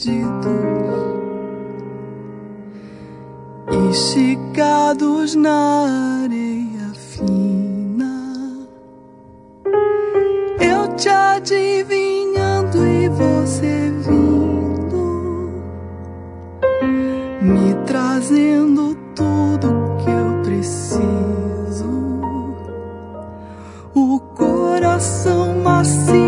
perdidos, esticados na areia fina, eu te adivinhando e você vindo, me trazendo tudo que eu preciso, o coração macio,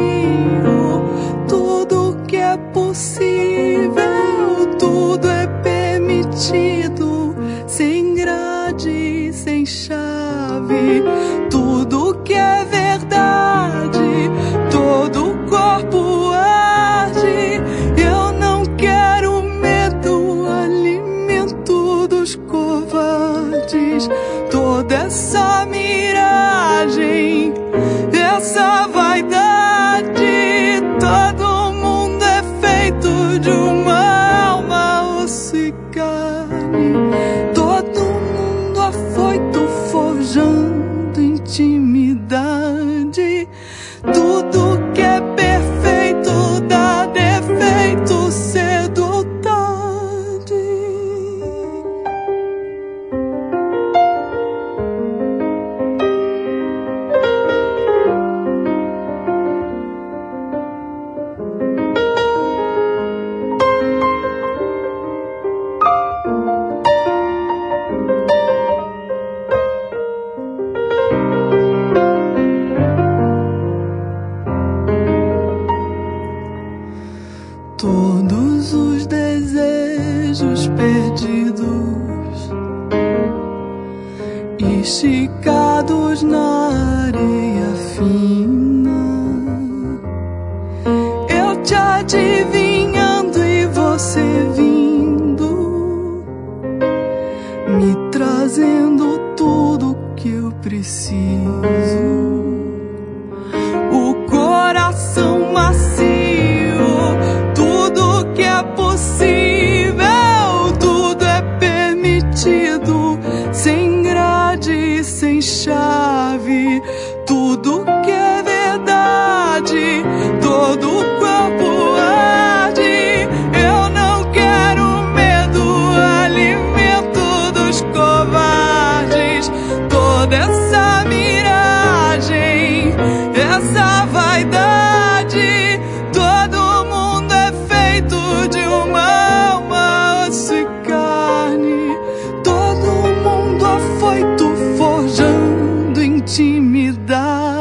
tudo que é possível, tudo é permitido, sem grade, sem chave, tudo que é verdade, todo o corpo arde. Eu não quero medo, alimento dos covardes, toda essa miragem, essa vaidade, todo mundo é feito de uma alma, osso e carne, todo mundo afoito, forjando intimidade, tudo que é perfeito dá defeito cedo ou tarde. Todos os desejos perdidos, esticados na areia fina, eu te adivinhando e você vindo, me trazendo tudo que eu preciso, o coração macio, tudo que é possível, tudo é permitido, sem grade, sem chave, tudo que é verdade, todo o corpo arde. Eu não quero medo, alimento dos covardes, toda essa miragem, essa vaidade, todo mundo é feito de uma alma, osso e carne, todo mundo afoito, forjando intimidade.